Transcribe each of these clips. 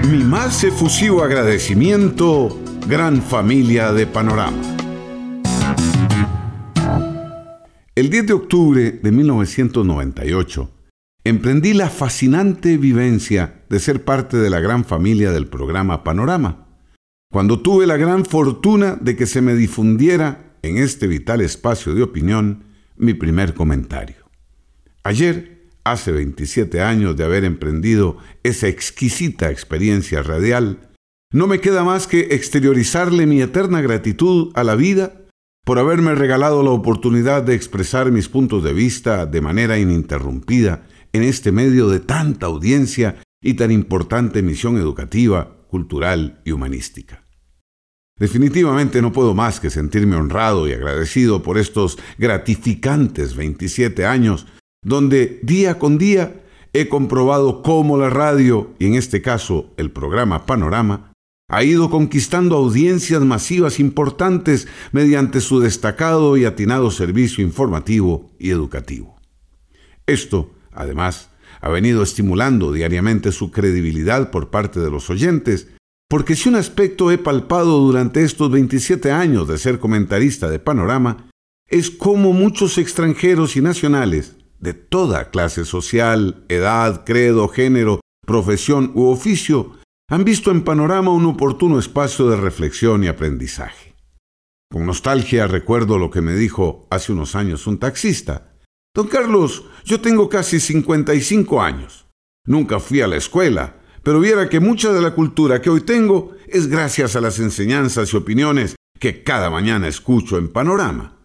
Mi más efusivo agradecimiento, gran familia de Panorama. El 10 de octubre de 1998, emprendí la fascinante vivencia de ser parte de la gran familia del programa Panorama, cuando tuve la gran fortuna de que se me difundiera en este vital espacio de opinión mi primer comentario. Ayer, hace 27 años de haber emprendido esa exquisita experiencia radial, no me queda más que exteriorizarle mi eterna gratitud a la vida por haberme regalado la oportunidad de expresar mis puntos de vista de manera ininterrumpida en este medio de tanta audiencia y tan importante misión educativa, cultural y humanística. Definitivamente no puedo más que sentirme honrado y agradecido por estos gratificantes 27 años, donde día con día he comprobado cómo la radio, y en este caso el programa Panorama, ha ido conquistando audiencias masivas importantes mediante su destacado y atinado servicio informativo y educativo. Esto, además, ha venido estimulando diariamente su credibilidad por parte de los oyentes, porque si un aspecto he palpado durante estos 27 años de ser comentarista de Panorama, es cómo muchos extranjeros y nacionales, de toda clase social, edad, credo, género, profesión u oficio, han visto en Panorama un oportuno espacio de reflexión y aprendizaje. Con nostalgia recuerdo lo que me dijo hace unos años un taxista. Don Carlos, yo tengo casi 55 años. Nunca fui a la escuela, pero viera que mucha de la cultura que hoy tengo es gracias a las enseñanzas y opiniones que cada mañana escucho en Panorama.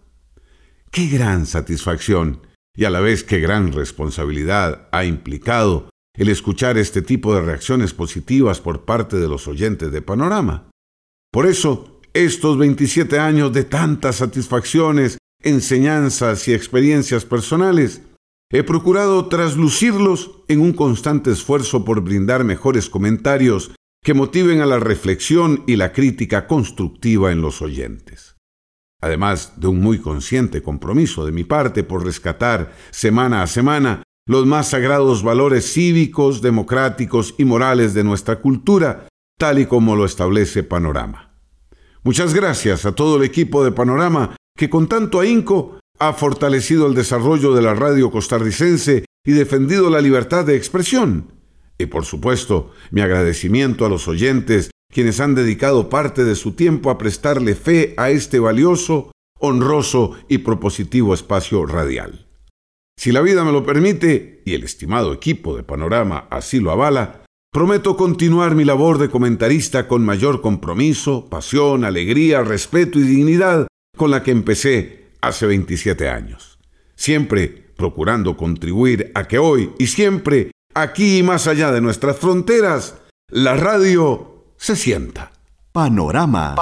Qué gran satisfacción y a la vez qué gran responsabilidad ha implicado el escuchar este tipo de reacciones positivas por parte de los oyentes de Panorama. Por eso, estos 27 años de tantas satisfacciones, enseñanzas y experiencias personales, he procurado traslucirlos en un constante esfuerzo por brindar mejores comentarios que motiven a la reflexión y la crítica constructiva en los oyentes. Además de un muy consciente compromiso de mi parte por rescatar semana a semana los más sagrados valores cívicos, democráticos y morales de nuestra cultura, tal y como lo establece Panorama. Muchas gracias a todo el equipo de Panorama que con tanto ahínco ha fortalecido el desarrollo de la radio costarricense y defendido la libertad de expresión. Y por supuesto, mi agradecimiento a los oyentes, quienes han dedicado parte de su tiempo a prestarle fe a este valioso, honroso y propositivo espacio radial. Si la vida me lo permite, y el estimado equipo de Panorama así lo avala, prometo continuar mi labor de comentarista con mayor compromiso, pasión, alegría, respeto y dignidad con la que empecé hace 27 años. Siempre procurando contribuir a que hoy y siempre, aquí y más allá de nuestras fronteras, la radio se sienta. Panorama.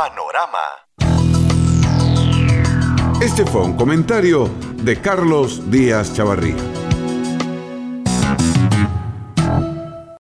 Este fue un comentario de Carlos Díaz Chavarría.